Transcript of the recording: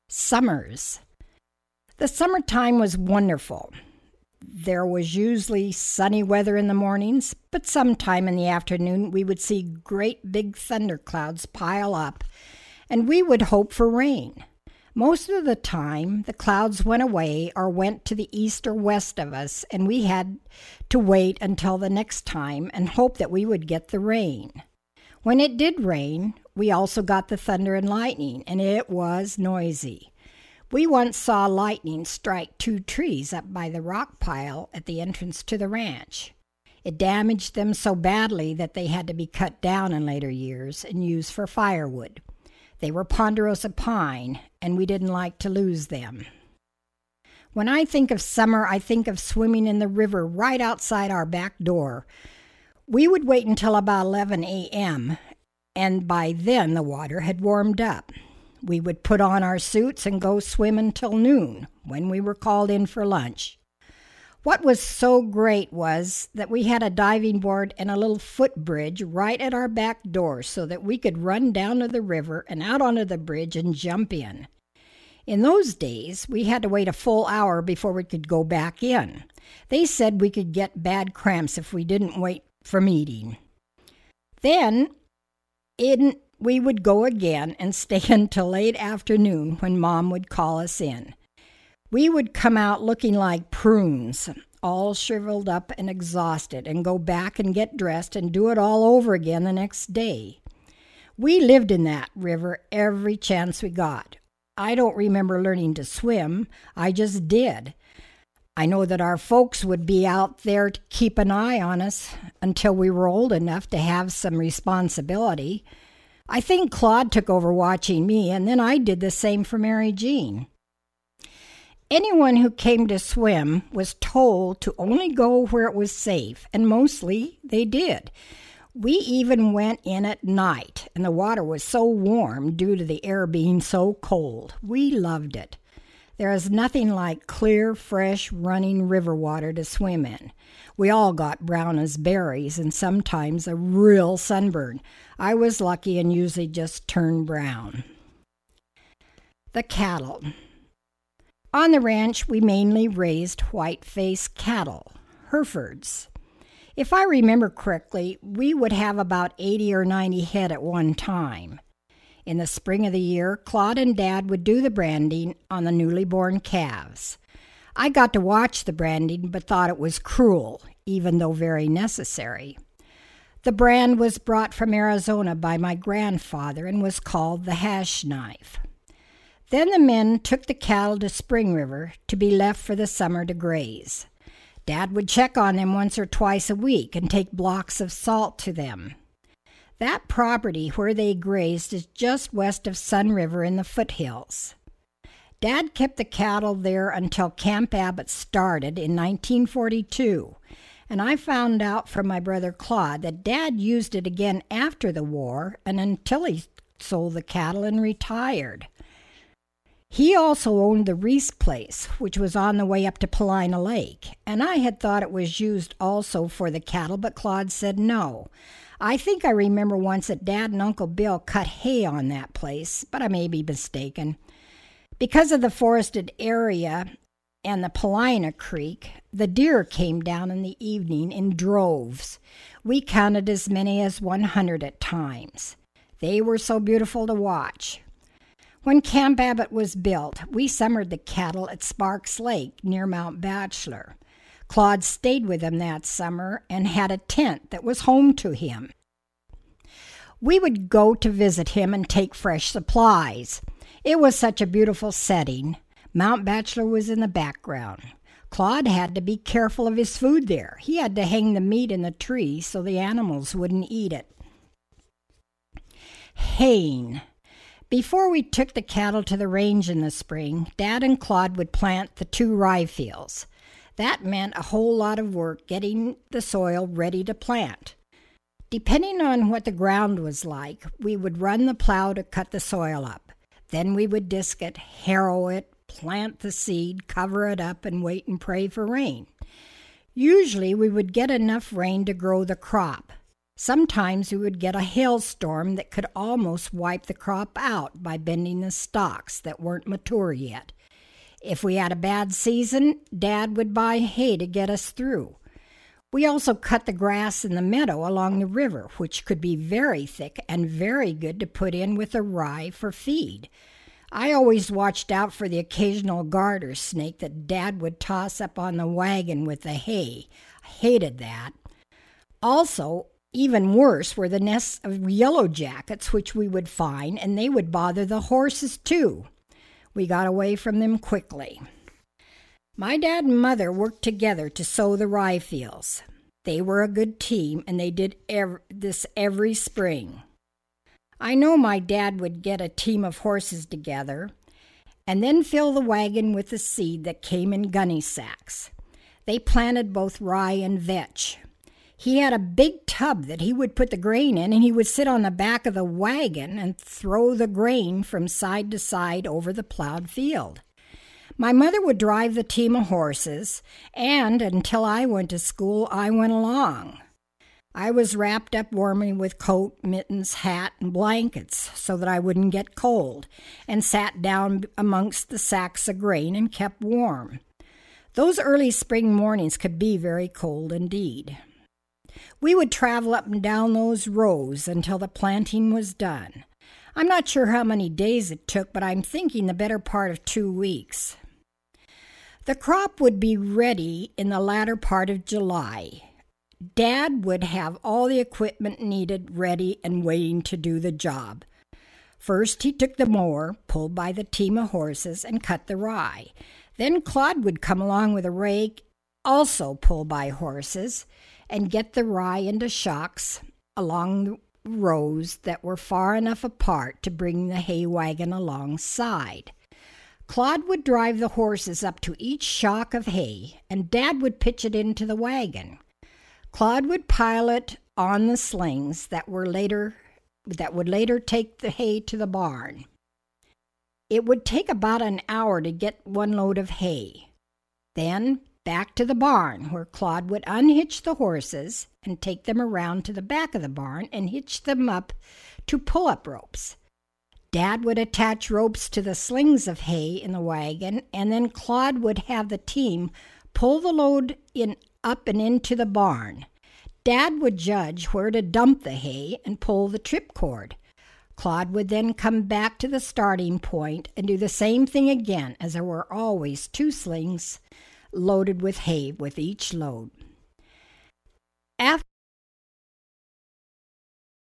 Summers. The summertime was wonderful. There was usually sunny weather in the mornings, but sometime in the afternoon we would see great big thunderclouds pile up, and we would hope for rain. Most of the time, the clouds went away or went to the east or west of us, and we had to wait until the next time and hope that we would get the rain. When it did rain, we also got the thunder and lightning, and it was noisy. We once saw lightning strike 2 trees up by the rock pile at the entrance to the ranch. It damaged them so badly that they had to be cut down in later years and used for firewood. They were ponderosa pine, and we didn't like to lose them. When I think of summer, I think of swimming in the river right outside our back door. We would wait until about 11 a.m., and by then the water had warmed up. We would put on our suits and go swim until noon, when we were called in for lunch. What was so great was that we had a diving board and a little footbridge right at our back door so that we could run down to the river and out onto the bridge and jump in. In those days, we had to wait a full hour before we could go back in. They said we could get bad cramps if we didn't wait from eating. Then we would go again and stay until late afternoon when Mom would call us in. We would come out looking like prunes, all shriveled up and exhausted, and go back and get dressed and do it all over again the next day. We lived in that river every chance we got. I don't remember learning to swim. I just did. I know that our folks would be out there to keep an eye on us until we were old enough to have some responsibility. I think Claude took over watching me, and then I did the same for Mary Jean. Anyone who came to swim was told to only go where it was safe, and mostly they did. We even went in at night, and the water was so warm due to the air being so cold. We loved it. There is nothing like clear, fresh, running river water to swim in. We all got brown as berries and sometimes a real sunburn. I was lucky and usually just turned brown. The cattle. On the ranch, we mainly raised white-faced cattle, Herefords. If I remember correctly, we would have about 80 or 90 head at one time. In the spring of the year, Claude and Dad would do the branding on the newly born calves. I got to watch the branding but thought it was cruel, even though very necessary. The brand was brought from Arizona by my grandfather and was called the hash knife. Then the men took the cattle to Spring River to be left for the summer to graze. Dad would check on them once or twice a week and take blocks of salt to them. That property where they grazed is just west of Sun River in the foothills. Dad kept the cattle there until Camp Abbott started in 1942, and I found out from my brother Claude that Dad used it again after the war and until he sold the cattle and retired. He also owned the Reese place, which was on the way up to Paulina Lake, and I had thought it was used also for the cattle, but Claude said no. I think I remember once that Dad and Uncle Bill cut hay on that place, but I may be mistaken. Because of the forested area and the Paulina Creek, the deer came down in the evening in droves. We counted as many as 100 at times. They were so beautiful to watch. When Camp Abbott was built, we summered the cattle at Sparks Lake near Mount Bachelor. Claude stayed with him that summer and had a tent that was home to him. We would go to visit him and take fresh supplies. It was such a beautiful setting. Mount Bachelor was in the background. Claude had to be careful of his food there. He had to hang the meat in the tree so the animals wouldn't eat it. Haying. Before we took the cattle to the range in the spring, Dad and Claude would plant the 2 rye fields. That meant a whole lot of work getting the soil ready to plant. Depending on what the ground was like, we would run the plow to cut the soil up. Then we would disc it, harrow it, plant the seed, cover it up, and wait and pray for rain. Usually we would get enough rain to grow the crop. Sometimes we would get a hailstorm that could almost wipe the crop out by bending the stalks that weren't mature yet. If we had a bad season, Dad would buy hay to get us through. We also cut the grass in the meadow along the river, which could be very thick and very good to put in with the rye for feed. I always watched out for the occasional garter snake that Dad would toss up on the wagon with the hay. I hated that. Also, even worse were the nests of yellow jackets which we would find, and they would bother the horses too. We got away from them quickly. My dad and mother worked together to sow the rye fields. They were a good team, and they did this every spring. I know my dad would get a team of horses together and then fill the wagon with the seed that came in gunny sacks. They planted both rye and vetch. He had a big tub that he would put the grain in, and he would sit on the back of the wagon and throw the grain from side to side over the plowed field. My mother would drive the team of horses, and until I went to school, I went along. I was wrapped up warmly with coat, mittens, hat, and blankets so that I wouldn't get cold, and sat down amongst the sacks of grain and kept warm. Those early spring mornings could be very cold indeed. We would travel up and down those rows until the planting was done. I'm not sure how many days it took, but I'm thinking the better part of 2 weeks. The crop would be ready in the latter part of July. Dad would have all the equipment needed ready and waiting to do the job. First, he took the mower, pulled by the team of horses, and cut the rye. Then Claude would come along with a rake, also pulled by horses, and get the rye into shocks along the rows that were far enough apart to bring the hay wagon alongside. Claude would drive the horses up to each shock of hay, and Dad would pitch it into the wagon. Claude would pile it on the slings that would later take the hay to the barn. It would take about an hour to get one load of hay. Then back to the barn, where Claude would unhitch the horses and take them around to the back of the barn and hitch them up to pull-up ropes. Dad would attach ropes to the slings of hay in the wagon, and then Claude would have the team pull the load up and into the barn. Dad would judge where to dump the hay and pull the trip cord. Claude would then come back to the starting point and do the same thing again, as there were always 2 slings loaded with hay with each load. After